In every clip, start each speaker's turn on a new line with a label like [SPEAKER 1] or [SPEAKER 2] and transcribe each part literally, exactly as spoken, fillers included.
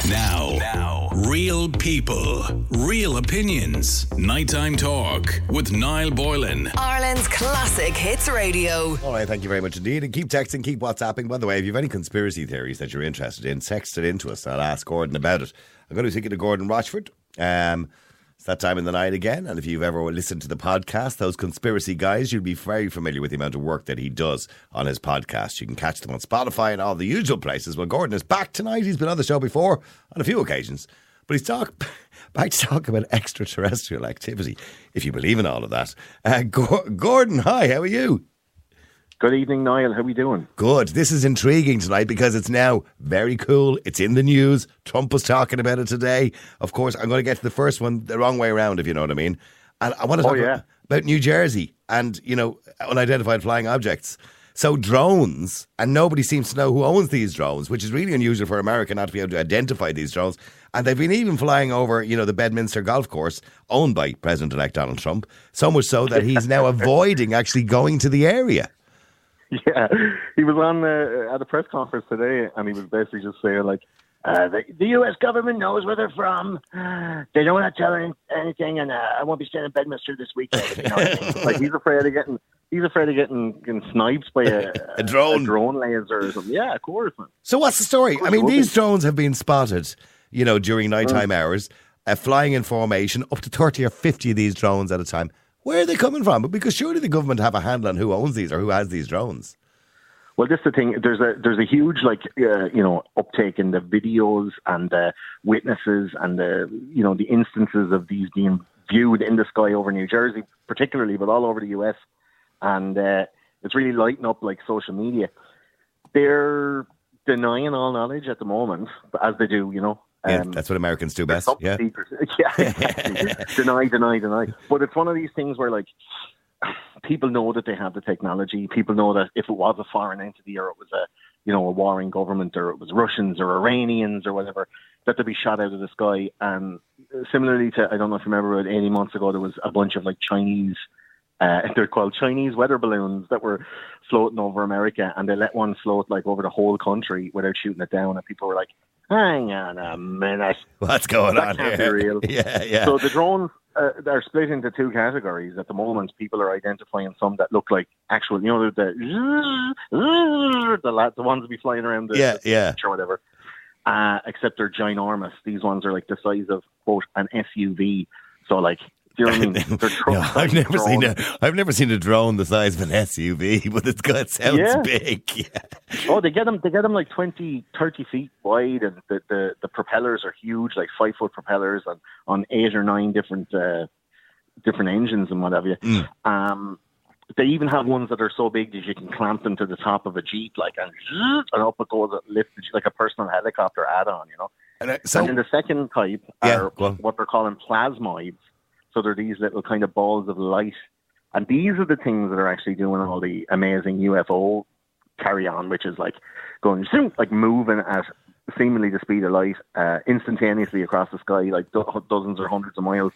[SPEAKER 1] Now, now, real people, real opinions. Nighttime talk with Niall Boylan.
[SPEAKER 2] Ireland's classic hits radio.
[SPEAKER 3] All right, thank you very much indeed. And keep texting, keep WhatsApping. By the way, if you have any conspiracy theories that you're interested in, text it into us. I'll ask Gordon about it. I'm going to be speaking to Gordon Rochford. Um, it's that time in the night again. And if you've ever listened to the podcast, those conspiracy guys, you'll be very familiar with the amount of work that he does on his podcast. You can catch them on Spotify and all the usual places. Well, Gordon is back tonight. He's been on the show before on a few occasions. But he's talk, back to talk about extraterrestrial activity, if you believe in all of that. Uh, Go- Gordon, hi, how are you?
[SPEAKER 4] Good evening, Niall. How are we doing?
[SPEAKER 3] Good. This is intriguing tonight because it's now very cool. It's in the news. Trump was talking about it today. Of course, I'm going to get to the first one the wrong way around, if you know what I mean. And I want to talk
[SPEAKER 4] oh, yeah.
[SPEAKER 3] about, about New Jersey and, you know, unidentified flying objects. So drones, and nobody seems to know who owns these drones, which is really unusual for America not to be able to identify these drones. And they've been even flying over, you know, the Bedminster golf course owned by President-elect Donald Trump, so much so that he's now avoiding actually going to the area.
[SPEAKER 4] Yeah, he was on uh, at a press conference today, and he was basically just saying, like, uh, the, the U S government knows where they're from. They don't want to tell any, anything, and uh, I won't be staying in Bedminster this weekend. You know what I mean? Like, he's afraid of getting he's afraid of getting, getting sniped by a,
[SPEAKER 3] a drone,
[SPEAKER 4] a drone laser or something. Yeah, of course, man.
[SPEAKER 3] So what's the story? I mean, these drones have been spotted, you know, during nighttime mm. hours, uh, flying in formation, up to thirty or fifty of these drones at a time. Where are they coming from? Because surely the government have a handle on who owns these or who has these drones.
[SPEAKER 4] Well, this is the thing. There's a there's a huge like uh, you know uptake in the videos and the witnesses and the you know the instances of these being viewed in the sky over New Jersey, particularly, but all over the U S. And uh, it's really lighting up like social media. They're denying all knowledge at the moment, as they do, you know.
[SPEAKER 3] Yeah,
[SPEAKER 4] um,
[SPEAKER 3] that's what Americans do best. Yeah,
[SPEAKER 4] yeah, exactly. deny, deny, deny. But it's one of these things where, like, people know that they have the technology. People know that if it was a foreign entity or it was a, you know, a warring government or it was Russians or Iranians or whatever, that they'd be shot out of the sky. And similarly to, I don't know if you remember, about eighty months ago, there was a bunch of like Chinese, uh, they're called Chinese weather balloons that were floating over America, and they let one float like over the whole country without shooting it down, and people were like, hang on a minute.
[SPEAKER 3] What's going
[SPEAKER 4] that
[SPEAKER 3] on
[SPEAKER 4] can't
[SPEAKER 3] here?
[SPEAKER 4] Be real.
[SPEAKER 3] yeah, yeah.
[SPEAKER 4] So the drones uh, are split into two categories at the moment. People are identifying some that look like actual, you know, the the, the, the ones that be flying around the,
[SPEAKER 3] yeah,
[SPEAKER 4] the
[SPEAKER 3] yeah.
[SPEAKER 4] beach or whatever. Uh, except they're ginormous. These ones are like the size of quote an S U V. So like. Do you know what I mean? They're
[SPEAKER 3] no, I've never
[SPEAKER 4] drones.
[SPEAKER 3] seen a I've never seen a drone the size of an S U V, but it's got it sounds
[SPEAKER 4] yeah.
[SPEAKER 3] big. Yeah.
[SPEAKER 4] Oh, they get them. They get them like twenty, thirty feet wide, and the, the, the propellers are huge, like five foot propellers, on, on eight or nine different uh, different engines and whatever. Mm. Um, they even have ones that are so big that you can clamp them to the top of a Jeep, like and, and up it goes, lift like a personal helicopter add-on, you know.
[SPEAKER 3] And, uh, so,
[SPEAKER 4] and then the second type
[SPEAKER 3] yeah,
[SPEAKER 4] are what they're calling plasmoids. So they're these little kind of balls of light. And these are the things that are actually doing all the amazing U F O carry-on, which is like going, zoom, like moving at seemingly the speed of light, uh, instantaneously across the sky, like do- dozens or hundreds of miles.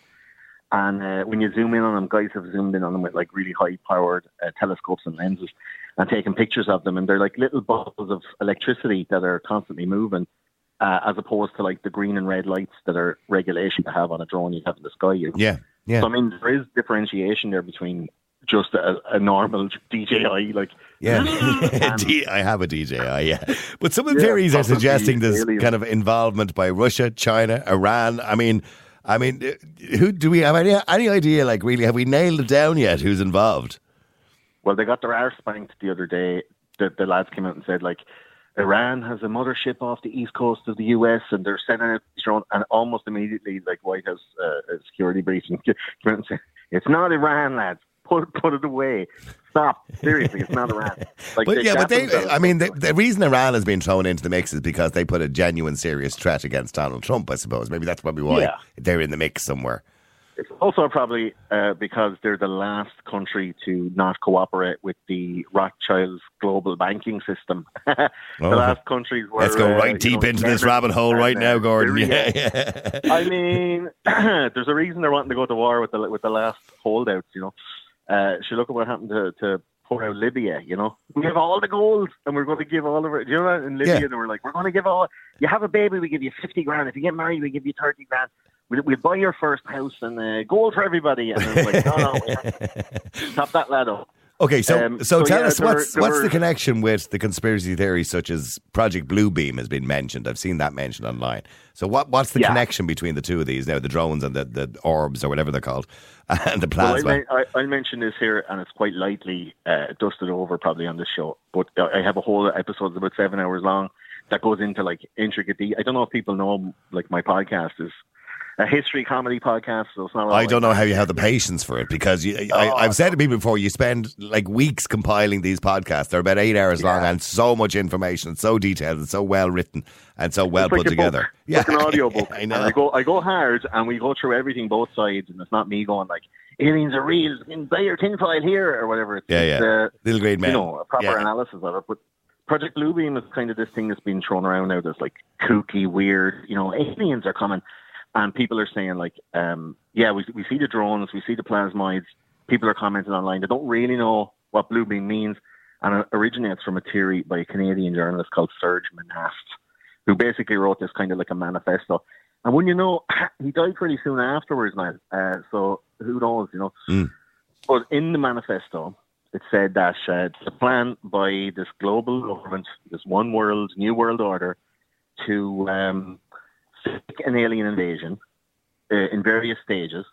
[SPEAKER 4] And uh, when you zoom in on them, guys have zoomed in on them with like really high-powered uh, telescopes and lenses and taken pictures of them. And they're like little balls of electricity that are constantly moving. Uh, as opposed to like the green and red lights that are regulation to have on a drone you have in the sky. You know?
[SPEAKER 3] Yeah, yeah.
[SPEAKER 4] So I mean, there is differentiation there between just a, a normal D J I, like
[SPEAKER 3] yeah. D- I have a D J I, yeah. But some of the
[SPEAKER 4] yeah,
[SPEAKER 3] theories are suggesting there's
[SPEAKER 4] alien.
[SPEAKER 3] kind of involvement by Russia, China, Iran. I mean, I mean, who do we have any any idea? Like, really, have we nailed it down yet? Who's involved?
[SPEAKER 4] Well, they got their arse spanked the other day. The, the lads came out and said, like, Iran has a mothership off the east coast of the U S and they're sending out these drones, and almost immediately, like White House uh, security briefing, came out and said, it's not Iran, lads. Put put it away. Stop. Seriously, it's not Iran. Like,
[SPEAKER 3] but
[SPEAKER 4] they
[SPEAKER 3] yeah, but they,
[SPEAKER 4] themselves.
[SPEAKER 3] I mean, the, the reason Iran has been thrown into the mix is because they put a genuine, serious threat against Donald Trump, I suppose. Maybe that's probably why
[SPEAKER 4] yeah.
[SPEAKER 3] they're in the mix somewhere.
[SPEAKER 4] It's also probably uh, because they're the last country to not cooperate with the Rothschilds global banking system. the
[SPEAKER 3] oh,
[SPEAKER 4] last countries where...
[SPEAKER 3] Let's go right
[SPEAKER 4] uh,
[SPEAKER 3] deep
[SPEAKER 4] you know,
[SPEAKER 3] into this rabbit hole right
[SPEAKER 4] and,
[SPEAKER 3] now,
[SPEAKER 4] uh,
[SPEAKER 3] Gordon.
[SPEAKER 4] Syria.
[SPEAKER 3] Yeah, yeah.
[SPEAKER 4] I mean, there's a reason they're wanting to go to war with the with the last holdouts, you know. Uh, should look at what happened to, to pour out Libya, you know. We have all the gold and we're going to give all of it. Do you know that? In Libya,
[SPEAKER 3] Yeah.
[SPEAKER 4] they were like, we're going to give all, you have a baby, we give you fifty grand. If you get married, we give you thirty grand. We'll, we'll buy your first house and uh, gold for everybody. And I was like, no, no, we have to top that lad up.
[SPEAKER 3] Okay, so
[SPEAKER 4] Um,
[SPEAKER 3] so,
[SPEAKER 4] so
[SPEAKER 3] tell
[SPEAKER 4] yeah,
[SPEAKER 3] us
[SPEAKER 4] there
[SPEAKER 3] what's
[SPEAKER 4] were- there
[SPEAKER 3] what's the
[SPEAKER 4] were-
[SPEAKER 3] connection with the conspiracy theories such as Project Bluebeam has been mentioned. I've seen that mentioned online. So what what's the
[SPEAKER 4] Yeah.
[SPEAKER 3] connection between the two of these now, the drones and the, the orbs or whatever they're called, and the
[SPEAKER 4] Well,
[SPEAKER 3] plasma?
[SPEAKER 4] I, men- I, I'll mention this here, and it's quite lightly uh, dusted over probably on this show. But uh, I have a whole episode that's about seven hours long that goes into like intricate. De- I don't know if people know, like my podcast is a history comedy podcast, so it's not.
[SPEAKER 3] I
[SPEAKER 4] all
[SPEAKER 3] don't
[SPEAKER 4] like-
[SPEAKER 3] know how you have the patience for it because you, I,
[SPEAKER 4] Oh,
[SPEAKER 3] I've said to people before, you spend like weeks compiling these podcasts. They're about eight hours long
[SPEAKER 4] Yeah.
[SPEAKER 3] and so much information, and so detailed, and so well written, and so well
[SPEAKER 4] It's like
[SPEAKER 3] put
[SPEAKER 4] a
[SPEAKER 3] together.
[SPEAKER 4] book. It's like an audio book.
[SPEAKER 3] I
[SPEAKER 4] And
[SPEAKER 3] know.
[SPEAKER 4] I go, I go hard, and we go through everything, both sides, and it's not me going like aliens are real, in buy your tinfoil here or whatever. It's,
[SPEAKER 3] Yeah,
[SPEAKER 4] it's,
[SPEAKER 3] yeah.
[SPEAKER 4] Uh,
[SPEAKER 3] Little green men.
[SPEAKER 4] you know, a proper
[SPEAKER 3] Yeah.
[SPEAKER 4] analysis of it. But Project Bluebeam is kind of this thing that's been thrown around now that's like kooky, weird, you know, aliens are coming. And people are saying like, um, yeah, we we see the drones, we see the plasmoids. People are commenting online. They don't really know what Bluebeam means. And it originates from a theory by a Canadian journalist called Serge Manast, who basically wrote this kind of like a manifesto. And when you know, he died pretty soon afterwards, man. Uh, so who knows, you know.
[SPEAKER 3] Mm.
[SPEAKER 4] But in the manifesto, it said that uh, it's a plan by this global government, this one world, new world order, to um, fake an alien invasion uh, in various stages.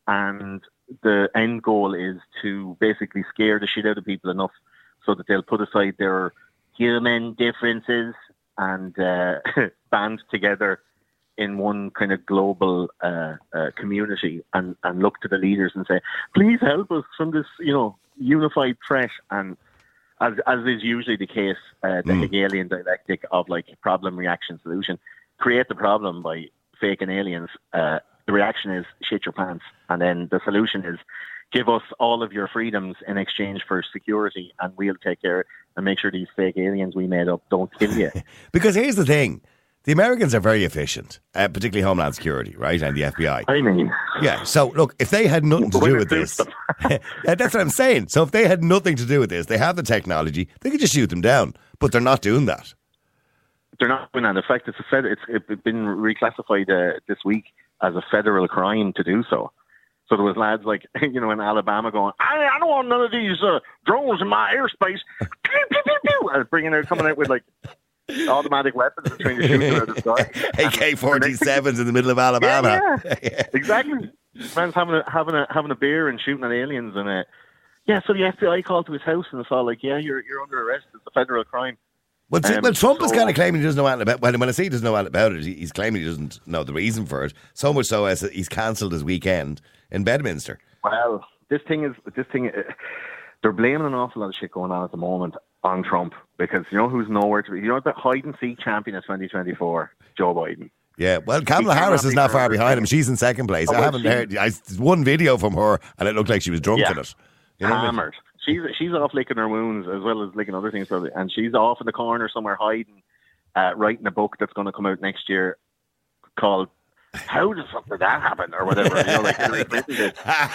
[SPEAKER 4] And the end goal is to basically scare the shit out of people enough so that they'll put aside their human differences and uh, band together in one kind of global uh, uh, community and, and look to the leaders and say, please help us from this, you know, unified threat. And as as is usually the case, uh, the
[SPEAKER 3] Mm.
[SPEAKER 4] Hegelian dialectic of like problem, reaction, solution, create the problem by faking aliens. Uh, the reaction is shit your pants. And then the solution is give us all of your freedoms in exchange for security and we'll take care and make sure these fake aliens we made up don't kill you.
[SPEAKER 3] Because here's the thing. The Americans are very efficient, uh, particularly Homeland Security, right, and the F B I.
[SPEAKER 4] I mean,
[SPEAKER 3] Yeah, so look, if they had nothing to
[SPEAKER 4] When
[SPEAKER 3] do
[SPEAKER 4] it
[SPEAKER 3] with
[SPEAKER 4] suits
[SPEAKER 3] this,
[SPEAKER 4] them.
[SPEAKER 3] yeah, that's what I'm saying. So if they had nothing to do with this, they have the technology, they could just shoot them down, but they're not doing that.
[SPEAKER 4] they're not doing that. In fact, it's a fed, it's, it's been reclassified uh, this week as a federal crime to do so. So there was lads like, you know, in Alabama going, I, I don't want none of these uh, drones in my airspace. Pew, pew, pew, pew. And bringing out, coming out with like automatic weapons and trying to shoot them out of the sky.
[SPEAKER 3] A K forty-sevens in the middle of Alabama.
[SPEAKER 4] Yeah, yeah. Exactly. Man's having a, having a having a beer and shooting at aliens, and uh, yeah. So the F B I called to his house and it's all like, yeah, you're you're under arrest. It's a federal crime.
[SPEAKER 3] Well, see,
[SPEAKER 4] Um,
[SPEAKER 3] well, Trump is
[SPEAKER 4] so-
[SPEAKER 3] kind of claiming he doesn't know anything about. Well, when I say he doesn't know anything about it, he- he's claiming he doesn't know the reason for it. So much so as he's cancelled his weekend in Bedminster.
[SPEAKER 4] Well, this thing is this thing. Uh, they're blaming an awful lot of shit going on at the moment on Trump because you know who's nowhere to be. You know the hide and seek champion of twenty twenty-four, Joe Biden.
[SPEAKER 3] Yeah, well, Kamala
[SPEAKER 4] He
[SPEAKER 3] Harris
[SPEAKER 4] cannot
[SPEAKER 3] is
[SPEAKER 4] be
[SPEAKER 3] not far
[SPEAKER 4] further
[SPEAKER 3] behind him.
[SPEAKER 4] down.
[SPEAKER 3] She's in second place.
[SPEAKER 4] Oh,
[SPEAKER 3] I
[SPEAKER 4] well,
[SPEAKER 3] haven't
[SPEAKER 4] she-
[SPEAKER 3] heard. I one video from her, and it looked like she was drunk
[SPEAKER 4] Yeah.
[SPEAKER 3] in it. You know what I mean?
[SPEAKER 4] Hammered. She's she's off licking her wounds as well as licking other things probably, and she's off in the corner somewhere hiding, uh, writing a book that's going to come out next year called "How the fuck did that happen?" or whatever. You know, like Hillary Clinton did.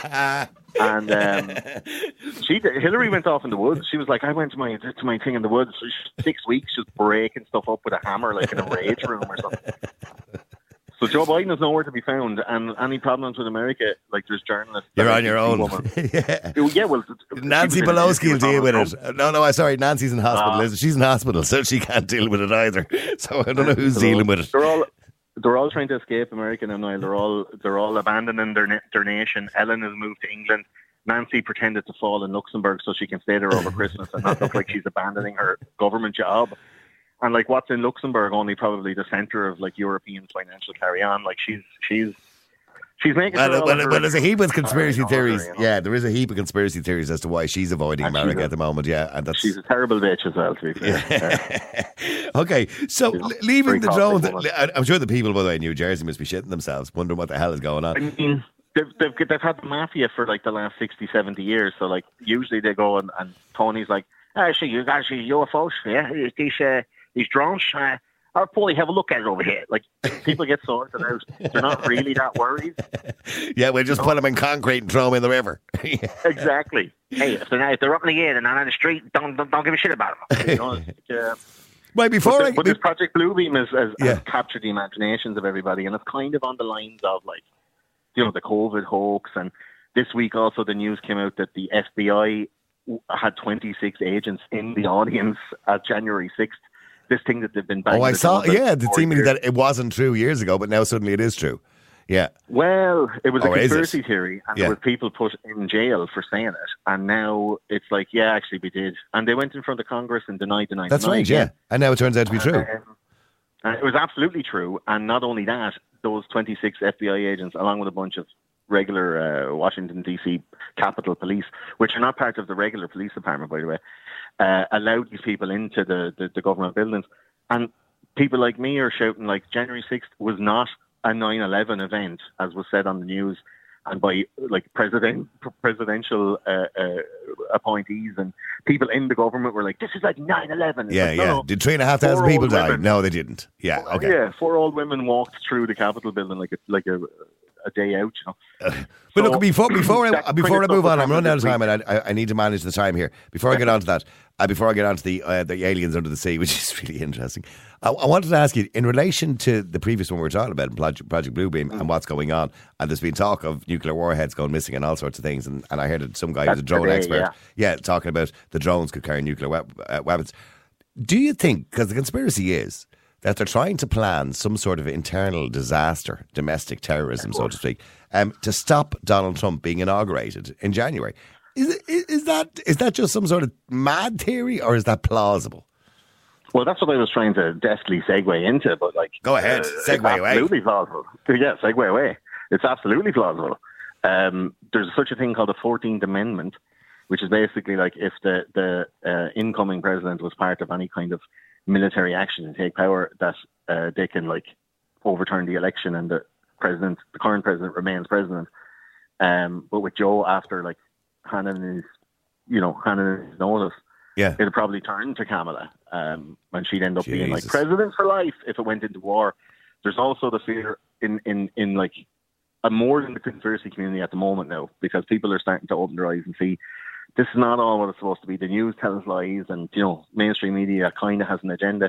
[SPEAKER 4] And um, she did, Hillary went off in the woods. She was like, I went to my to my thing in the woods for six weeks, just breaking stuff up with a hammer, like in a rage room or something. So Joe Biden is nowhere to be found, and any problems with America, like there's journalists.
[SPEAKER 3] You're
[SPEAKER 4] that
[SPEAKER 3] on your
[SPEAKER 4] are
[SPEAKER 3] own.
[SPEAKER 4] woman.
[SPEAKER 3] yeah.
[SPEAKER 4] Oh, yeah, well,
[SPEAKER 3] Nancy
[SPEAKER 4] she was in an
[SPEAKER 3] Pelosi
[SPEAKER 4] interview
[SPEAKER 3] will deal with
[SPEAKER 4] Donald
[SPEAKER 3] it.
[SPEAKER 4] Trump.
[SPEAKER 3] No, no, I'm sorry. Nancy's in hospital.
[SPEAKER 4] Ah.
[SPEAKER 3] Listen, she's in hospital, so she can't deal with it either. So I don't know who's
[SPEAKER 4] So
[SPEAKER 3] dealing with it.
[SPEAKER 4] They're all they're all trying to escape America now. Niall. They're all they're all abandoning their na- their nation. Ellen has moved to England. Nancy pretended to fall in Luxembourg so she can stay there over Christmas and not look like she's abandoning her government job. And like what's in Luxembourg, only probably the centre of like European financial carry on. Like she's she's she's making.
[SPEAKER 3] Well,
[SPEAKER 4] sure all
[SPEAKER 3] well,
[SPEAKER 4] of her-
[SPEAKER 3] well, there's a heap of conspiracy
[SPEAKER 4] in order,
[SPEAKER 3] theories.
[SPEAKER 4] you know.
[SPEAKER 3] Yeah, there is a heap of conspiracy theories as to why she's avoiding
[SPEAKER 4] And she's
[SPEAKER 3] America
[SPEAKER 4] a-
[SPEAKER 3] at the moment. Yeah, and that's
[SPEAKER 4] She's a terrible bitch as well, to be fair. Yeah.
[SPEAKER 3] okay. So
[SPEAKER 4] Yeah,
[SPEAKER 3] l- leaving
[SPEAKER 4] very
[SPEAKER 3] the
[SPEAKER 4] toxic
[SPEAKER 3] drones,
[SPEAKER 4] woman.
[SPEAKER 3] I- I'm sure the people, by the way, in New Jersey must be shitting themselves, wondering what the hell is going
[SPEAKER 4] I
[SPEAKER 3] on.
[SPEAKER 4] mean, they've, they've, they've had the mafia for like the last sixty, seventy years. So like usually they go and, and Tony's like, ah, so you guys, these U F Os, yeah, these uh, these drones, uh, "Oh, Paulie, have a look at it over here." Like, people get sorted out. They're not really that worried.
[SPEAKER 3] Yeah, we'll just put them in concrete and throw them in the river.
[SPEAKER 4] Exactly. Hey, if they're, not, if they're up in the air and not on the street, don't don't, don't give a shit about them. You know, like, uh,
[SPEAKER 3] Wait, before
[SPEAKER 4] but,
[SPEAKER 3] I...
[SPEAKER 4] the, but this Project Bluebeam has, has,
[SPEAKER 3] Yeah.
[SPEAKER 4] has captured the imaginations of everybody, and it's kind of on the lines of, like, you know, the COVID hoax. And this week also the news came out that the F B I had twenty-six agents in the audience at January sixth. This thing that they've been banging.
[SPEAKER 3] Oh, I
[SPEAKER 4] the
[SPEAKER 3] saw...
[SPEAKER 4] drum about
[SPEAKER 3] Yeah, it
[SPEAKER 4] for
[SPEAKER 3] seemed
[SPEAKER 4] years.
[SPEAKER 3] that it wasn't true years ago, but now suddenly it is true. Yeah.
[SPEAKER 4] Well, it was
[SPEAKER 3] Or
[SPEAKER 4] a
[SPEAKER 3] is it?
[SPEAKER 4] conspiracy theory, and
[SPEAKER 3] Yeah.
[SPEAKER 4] there were people put in jail for saying it. And now it's like, yeah, actually we did. And they went in front of Congress and denied, denied,
[SPEAKER 3] That's
[SPEAKER 4] denied.
[SPEAKER 3] right, yeah. And now it turns out to be true.
[SPEAKER 4] Um, and it was absolutely true. And not only that, those twenty-six F B I agents, along with a bunch of regular uh, Washington, D C Capitol Police, which are not part of the regular police department, by the way, uh, allowed these people into the, the, the government buildings. And people like me are shouting, like, January sixth was not a nine eleven event, as was said on the news, and by, like, president presidential uh, uh, appointees and people in the government were like, this is like nine eleven.
[SPEAKER 3] Yeah,
[SPEAKER 4] like, no,
[SPEAKER 3] yeah.
[SPEAKER 4] no.
[SPEAKER 3] Did three and a half thousand
[SPEAKER 4] Four
[SPEAKER 3] people
[SPEAKER 4] old
[SPEAKER 3] die?
[SPEAKER 4] women.
[SPEAKER 3] No, they didn't. Yeah, okay.
[SPEAKER 4] Yeah, four old women walked through the Capitol building like a, like a, a day out, you know.
[SPEAKER 3] But
[SPEAKER 4] So,
[SPEAKER 3] look, before before I,
[SPEAKER 4] that
[SPEAKER 3] before
[SPEAKER 4] kind
[SPEAKER 3] I
[SPEAKER 4] of
[SPEAKER 3] move
[SPEAKER 4] stuff
[SPEAKER 3] on, I'm
[SPEAKER 4] was
[SPEAKER 3] running out of
[SPEAKER 4] happening
[SPEAKER 3] time,
[SPEAKER 4] this
[SPEAKER 3] and I, I need to manage the time here. Before I get on to that, uh, before I get on to the uh, the aliens under the sea, which is really interesting, I, I wanted to ask you in relation to the previous one we were talking about, Project, Project Bluebeam,
[SPEAKER 4] Mm.
[SPEAKER 3] and what's going on. And there's been talk of nuclear warheads going missing and all sorts of things. And, and I heard that some guy who's a
[SPEAKER 4] That's
[SPEAKER 3] drone
[SPEAKER 4] today,
[SPEAKER 3] expert,
[SPEAKER 4] yeah.
[SPEAKER 3] yeah, talking about the drones could carry nuclear wep- uh, weapons. Do you think, because the conspiracy is that they're trying to plan some sort of internal disaster, domestic terrorism, so to speak, um, to stop Donald Trump being inaugurated in January? Is, is, is that is that just some sort of mad theory, or is that plausible?
[SPEAKER 4] Well, that's what I was trying to deftly segue into, but like...
[SPEAKER 3] Go ahead,
[SPEAKER 4] uh,
[SPEAKER 3] segue
[SPEAKER 4] it's
[SPEAKER 3] away.
[SPEAKER 4] absolutely plausible. Yeah, segue away. It's absolutely plausible. Um, there's such a thing called the fourteenth Amendment, which is basically like if the, the uh, incoming president was part of any kind of military action to take power, that uh, they can like overturn the election and the president, the current president, remains president. Um, but with Joe, after like handing his, you know, handing his notice,
[SPEAKER 3] Yeah.
[SPEAKER 4] it'd probably turn to Kamala, um, and she'd end up being like
[SPEAKER 3] Jesus.
[SPEAKER 4] president for life if it went into war. There's also the fear in in in like a more than the conspiracy community at the moment now, because people are starting to open their eyes and see this is not all what it's supposed to be. The news tells lies, and you know, mainstream media kind of has an agenda,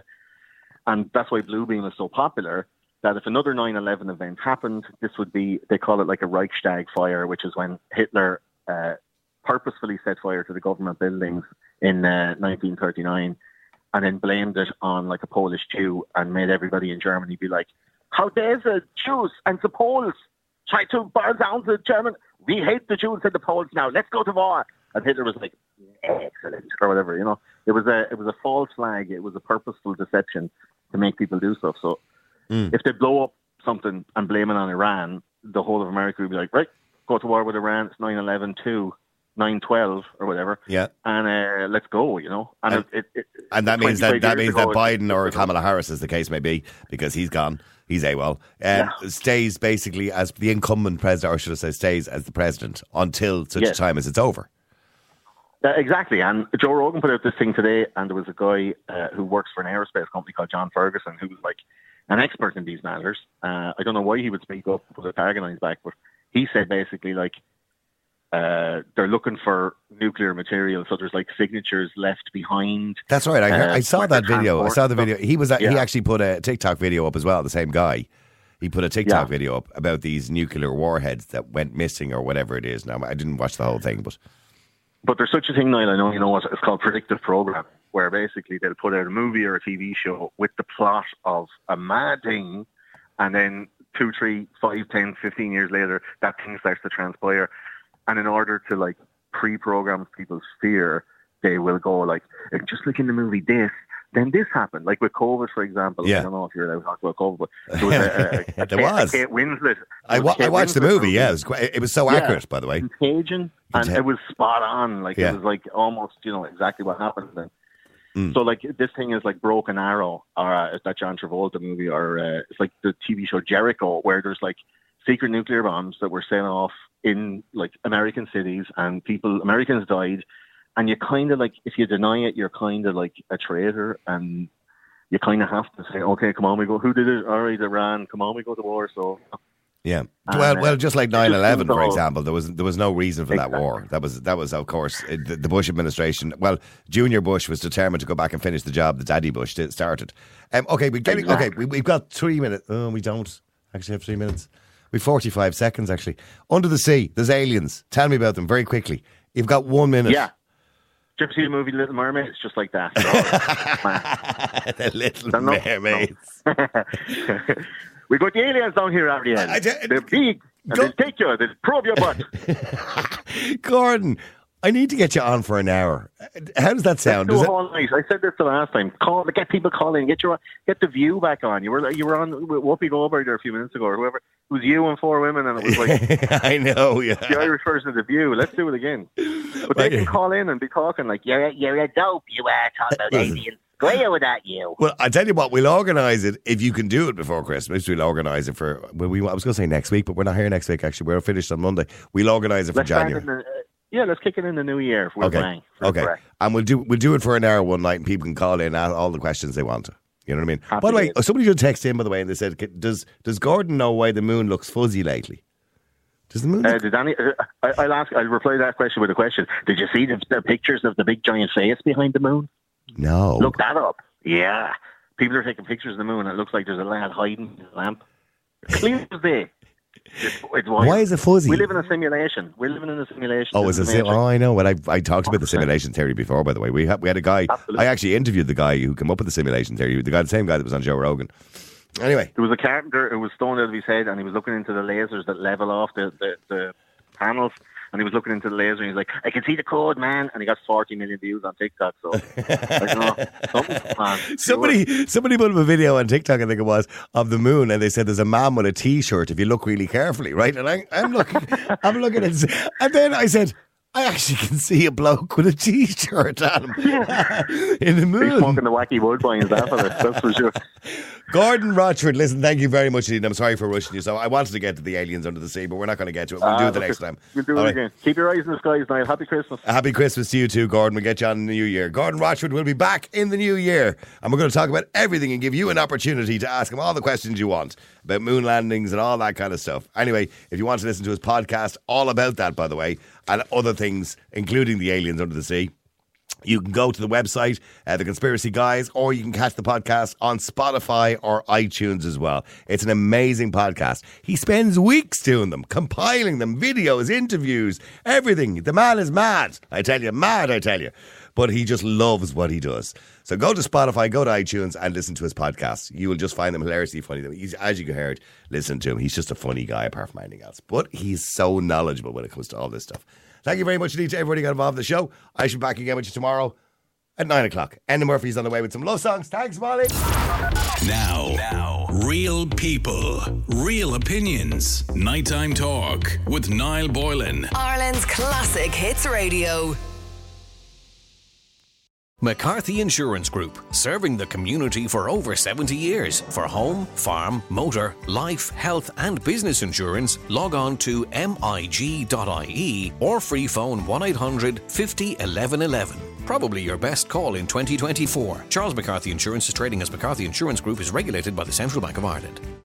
[SPEAKER 4] and that's why Bluebeam is so popular. That if another nine eleven event happened, this would be, they call it like a Reichstag fire, which is when Hitler uh, purposefully set fire to the government buildings in uh, nineteen thirty-nine, and then blamed it on like a Polish Jew and made everybody in Germany be like, how dare the Jews and the Poles try to burn down the German? We hate the Jews and the Poles now. Let's go to war. And Hitler was like, excellent, or whatever. You know, it was a it was a false flag. It was a purposeful deception to make people do stuff. So
[SPEAKER 3] Mm.
[SPEAKER 4] if they blow up something and blame it on Iran, the whole of America would be like, right, go to war with Iran. It's nine eleven to nine twelve or whatever.
[SPEAKER 3] Yeah.
[SPEAKER 4] And uh, let's go, you know. And,
[SPEAKER 3] And-
[SPEAKER 4] it, it, it,
[SPEAKER 3] And that means that,
[SPEAKER 4] twenty-five
[SPEAKER 3] that
[SPEAKER 4] years
[SPEAKER 3] means that
[SPEAKER 4] ago,
[SPEAKER 3] Biden or
[SPEAKER 4] it-
[SPEAKER 3] Kamala Harris, as the case may be, because he's gone, he's AWOL, um,
[SPEAKER 4] Yeah.
[SPEAKER 3] stays basically as the incumbent president, or should I say stays as the president until such
[SPEAKER 4] Yes.
[SPEAKER 3] a time as it's over.
[SPEAKER 4] Uh, exactly. And Joe Rogan put out this thing today, and there was a guy uh, who works for an aerospace company called John Ferguson, who was like an expert in these matters. Uh, I don't know why he would speak up with a target on his back, but he said basically like uh, they're looking for nuclear material, so there's like signatures left behind.
[SPEAKER 3] That's right. I, heard,
[SPEAKER 4] Uh,
[SPEAKER 3] I saw
[SPEAKER 4] when
[SPEAKER 3] that
[SPEAKER 4] they're
[SPEAKER 3] video. I saw the
[SPEAKER 4] transporting
[SPEAKER 3] video. He was he
[SPEAKER 4] Yeah.
[SPEAKER 3] actually put a TikTok video up as well. The same guy. He put a TikTok
[SPEAKER 4] Yeah.
[SPEAKER 3] video up about these nuclear warheads that went missing or whatever it is. Now I didn't watch the whole thing, but
[SPEAKER 4] But there's such a thing, Niall, I know you know what it's called, predictive programming, where basically they'll put out a movie or a T V show with the plot of a mad thing, and then two, three, five, ten, fifteen years later, that thing starts to transpire. And in order to like pre-program people's fear, they will go like, just like in the movie this, then this happened. Like with COVID, for example.
[SPEAKER 3] Yeah.
[SPEAKER 4] I don't know if you're allowed to talk about COVID, but there was a, a, a,
[SPEAKER 3] There
[SPEAKER 4] Kate,
[SPEAKER 3] was.
[SPEAKER 4] a Kate Winslet.
[SPEAKER 3] I,
[SPEAKER 4] there was
[SPEAKER 3] wa-
[SPEAKER 4] a Kate
[SPEAKER 3] I watched the
[SPEAKER 4] Winslet
[SPEAKER 3] movie. Yeah, it was quite, it was so
[SPEAKER 4] Yeah.
[SPEAKER 3] accurate, by the way.
[SPEAKER 4] Contagion, and
[SPEAKER 3] Conta-
[SPEAKER 4] it was spot on. Like
[SPEAKER 3] Yeah.
[SPEAKER 4] it was like almost, you know, exactly what happened then.
[SPEAKER 3] Mm.
[SPEAKER 4] So like this thing is like Broken Arrow, or uh, that John Travolta movie, or uh, it's like the T V show Jericho, where there's like secret nuclear bombs that were set off in like American cities, and people, Americans died, and you kind of like, if you deny it, you're kind of like a traitor, and you kind of have to say, okay, come on, we go. Who did it? All right, Iran. Come on, we go to war. So.
[SPEAKER 3] Yeah,
[SPEAKER 4] And,
[SPEAKER 3] well,
[SPEAKER 4] uh,
[SPEAKER 3] well, just like nine eleven, for
[SPEAKER 4] all-
[SPEAKER 3] example, there was there was no reason for that
[SPEAKER 4] Exactly.
[SPEAKER 3] war. That was that was, of course, it- the, the Bush administration. Well, Junior Bush was determined to go back and finish the job that Daddy Bush did, started. Um, okay, we getting okay.
[SPEAKER 4] Exactly.
[SPEAKER 3] We, we've got three minutes. Oh, we don't actually have three minutes. We've forty-five seconds actually. Under the sea, there's aliens. Tell me about them very quickly. You've got one minute.
[SPEAKER 4] Yeah. Did you ever see the movie Little Mermaid? It's just like that.
[SPEAKER 3] The Little
[SPEAKER 4] They're not-
[SPEAKER 3] Mermaids.
[SPEAKER 4] We got the aliens down here, Ariel.
[SPEAKER 3] I- I did-
[SPEAKER 4] They're big. And
[SPEAKER 3] Go-
[SPEAKER 4] they'll take you. They'll probe your butt.
[SPEAKER 3] Gordon, I need to get you on for an hour. How does that sound?
[SPEAKER 4] Do
[SPEAKER 3] Does
[SPEAKER 4] a
[SPEAKER 3] it?
[SPEAKER 4] whole night. I said this the last time. Call, get people calling. Get your, get the View back on. You were, you were on with Whoopi Goldberg there a few minutes ago, or whoever. It was you and four women, and it was like
[SPEAKER 3] I know, yeah.
[SPEAKER 4] the Irish version of the View. Let's do it again. But they can call in and be talking like, "You're, a- you're a dope. You are talking about aliens. Go here with that, you."
[SPEAKER 3] Well, I tell you what, we'll organise it if you can do it before Christmas. We'll organise it for. Well, we, I was going to say next week, but we're not here next week. Actually, we're finished on Monday. We'll organise it for
[SPEAKER 4] Let's start
[SPEAKER 3] January.
[SPEAKER 4] in the, uh, yeah, let's kick it in the new year. For
[SPEAKER 3] Okay,
[SPEAKER 4] bang, for
[SPEAKER 3] okay,
[SPEAKER 4] correct.
[SPEAKER 3] and we'll do we'll do it for an hour one night, and people can call in and ask all the questions they want to. You know what I mean?
[SPEAKER 4] Happy
[SPEAKER 3] By the way,
[SPEAKER 4] days.
[SPEAKER 3] somebody just texted in, by the way, and they said, "Does does Gordon know why the moon looks fuzzy lately? Does the moon?"
[SPEAKER 4] Uh,
[SPEAKER 3] Look-
[SPEAKER 4] did any, uh, I, I'll ask. I'll reply to that question with a question. Did you see the, the pictures of the big giant face behind the moon?
[SPEAKER 3] no.
[SPEAKER 4] Look that up. Yeah, people are taking pictures of the moon. And it looks like there's a lad hiding in a lamp. Clear as day. It's, it's white.
[SPEAKER 3] Why is it fuzzy?
[SPEAKER 4] We live in a simulation. We're living in a simulation.
[SPEAKER 3] Oh,
[SPEAKER 4] This
[SPEAKER 3] is it?
[SPEAKER 4] is
[SPEAKER 3] sim-
[SPEAKER 4] amazing.
[SPEAKER 3] Oh, I know. Well, I I talked about the simulation theory before. By the way, we had we had a guy.
[SPEAKER 4] Absolutely.
[SPEAKER 3] I actually interviewed the guy who came up with the simulation theory. The guy, the same guy that was on Joe Rogan. Anyway,
[SPEAKER 4] There was a carpenter who was stoned out of his head, and he was looking into the lasers that level off the, the, the panels. And he was looking into the laser, and he's like, "I can see the code, man." And he got forty million views on TikTok. So I don't know. Something's man.
[SPEAKER 3] somebody somebody put up a video on TikTok, I think it was, of the moon, and they said there's a man with a T-shirt if you look really carefully, right? And I, I'm looking, I'm looking at, it, and then I said, I actually can see a bloke with a T-shirt on him in the
[SPEAKER 4] He's
[SPEAKER 3] moon.
[SPEAKER 4] smoking the wacky woodbines after it, that's for sure.
[SPEAKER 3] Gordon Rochford, listen, thank you very much indeed. I'm sorry for rushing you. So I wanted to get to the aliens under the sea, but we're not going to get to it. We'll do
[SPEAKER 4] Ah,
[SPEAKER 3] it the
[SPEAKER 4] look,
[SPEAKER 3] next time.
[SPEAKER 4] We'll do
[SPEAKER 3] All
[SPEAKER 4] it
[SPEAKER 3] right.
[SPEAKER 4] again. Keep your eyes in the skies, Niall. Happy Christmas.
[SPEAKER 3] A happy Christmas to you too, Gordon. We'll get you on in the new year. Gordon Rochford will be back in the new year, and we're going to talk about everything and give you an opportunity to ask him all the questions you want about moon landings and all that kind of stuff. Anyway, if you want to listen to his podcast, all about that, by the way, and other things, including the aliens under the sea, you can go to the website, uh, The Conspiracy Guys, or you can catch the podcast on Spotify or iTunes as well. It's an amazing podcast. He spends weeks doing them, compiling them, videos, interviews, everything. The man is mad. I tell you, mad, I tell you. But he just loves what he does. So go to Spotify, go to iTunes, and listen to his podcasts. You will just find them hilariously funny. He's, as you heard, listen to him. He's just a funny guy apart from anything else. But he's so knowledgeable when it comes to all this stuff. Thank you very much indeed to everybody who got involved in the show. I should be back again with you tomorrow at nine o'clock. Enda Murphy's on the way with some love songs. Thanks, Molly.
[SPEAKER 1] Now, now, real people, real opinions. Nighttime Talk with Niall Boylan.
[SPEAKER 2] Ireland's classic hits radio.
[SPEAKER 5] McCarthy Insurance Group, serving the community for over seventy years. For home, farm, motor, life, health and business insurance, log on to M I G dot I E or free phone one eight hundred fifty eleven eleven. Probably your best call in twenty twenty-four. Charles McCarthy Insurance is trading as McCarthy Insurance Group is regulated by the Central Bank of Ireland.